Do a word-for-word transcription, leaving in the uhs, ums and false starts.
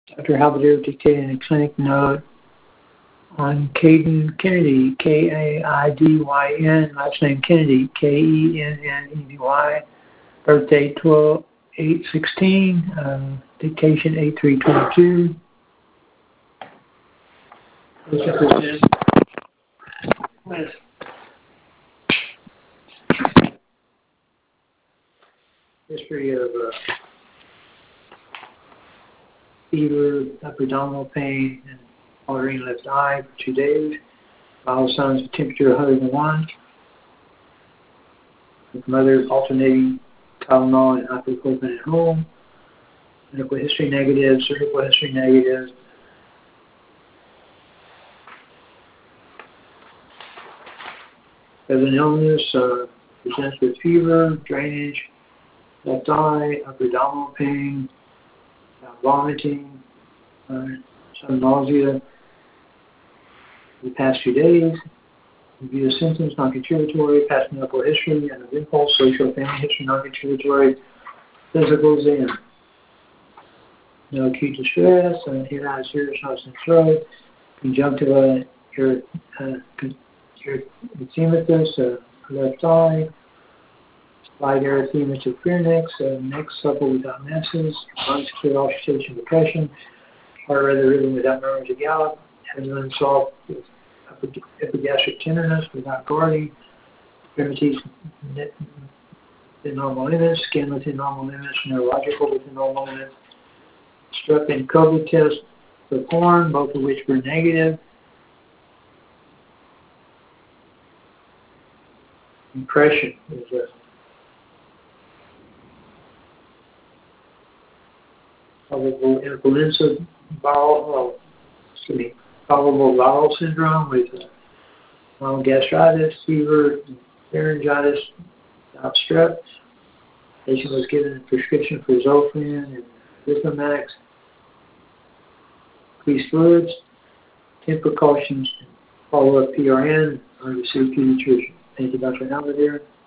Doctor Halberdier dictated a clinic note on Caden Kennedy, K A I D Y N, last name Kennedy, K E N N E D Y, birthday twelve eight sixteen, uh, dictation eight three twenty-two. History of uh, fever, upper abdominal pain, and watering left eye for two days. Vital signs of temperature one hundred one. With mother alternating Tylenol and ibuprofen at home. Medical history negative, cervical history negative. As an illness, uh, presents with fever, drainage, left eye, upper abdominal pain, uh, vomiting, uh, some nausea the past few days. Review the symptoms, non-contributory, past medical history, and of impulse, social family history, non-contributory, physical exam. No acute distress, uh, head, eye, serious, nose, and throat, conjunctiva, your, uh, your erythematous, uh, left eye, slight erythema to pharynx, uh, neck supple without masses, lungs clear, auscultation, depression, heart rather rhythm without murmurs or gallop, has an unsolved epigastric tenderness without guarding, extremities within normal limits, skin within normal limits, neurological within normal limits, strep and COVID tests performed, both of which were negative. Impression is a probable influenza viral, uh, excuse me, probable viral syndrome with uh, mild gastritis, fever, laryngitis, without strep. Patient was given a prescription for Zofran and Zithromax. Increased fluids, ten precautions, follow up P R N, or to see a pediatrician. Thank you, Doctor Halberdier.